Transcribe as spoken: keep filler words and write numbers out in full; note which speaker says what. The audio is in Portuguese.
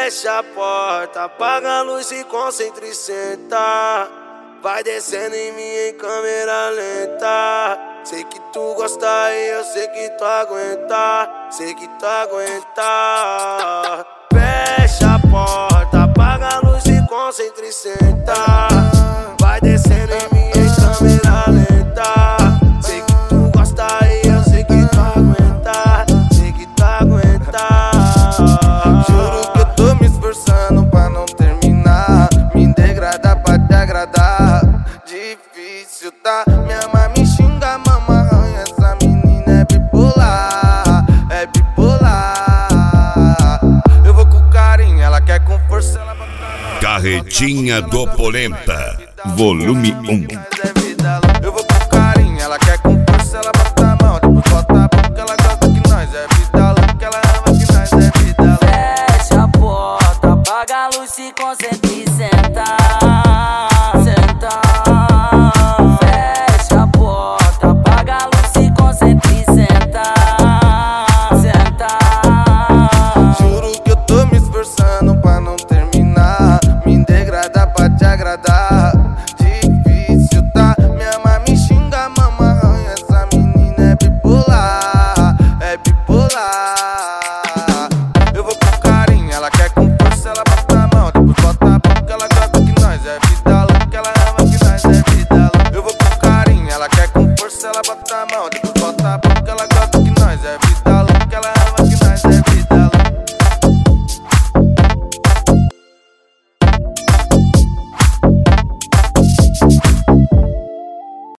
Speaker 1: Fecha a porta, apaga a luz e concentra e senta. Vai descendo em mim em câmera lenta. Sei que tu gosta e eu sei que tu aguenta. Sei que tu aguenta. Fecha a porta, apaga a luz e concentra e senta. Vai descendo em mim em câmera lenta. Sei que tu gosta e eu sei que tu aguenta. Sei que tu aguenta.
Speaker 2: Juro que eu tô me esforçando pra não terminar. Me degradar pra te agradar. Difícil, tá? Minha mãe me xinga, mama arranha. Essa menina é bipolar, é bipolar. Eu vou com carinho, ela quer com força, ela bota a mão.
Speaker 3: Carretinha do Polenta, volume um.
Speaker 2: Eu vou com carinho, ela quer com força, ela bota a mão. Depois bota a boca, ela gosta que nós é vida louca, ela ama que nós é vida louca.
Speaker 4: Fecha a porta, apaga a luz, se concentra e senta. Senta. Fecha a porta, apaga a luz, se concentra e senta. Senta.
Speaker 2: Juro que eu tô me esforçando pra não terminar. Me degradar pra te agradar. Difícil, tá? Minha mãe me xinga, mama arranha. Essa menina é bipolar, é bipolar. Eu vou com carinho, ela quer com força, ela bota a mão. Depois bota a boca, ela gosta que nós é vida louca, ela ama que nós é vida louca. Eu vou com carinho, ela quer com força, ela bota a mão. Depois bota a boca, ela gosta que nós é vida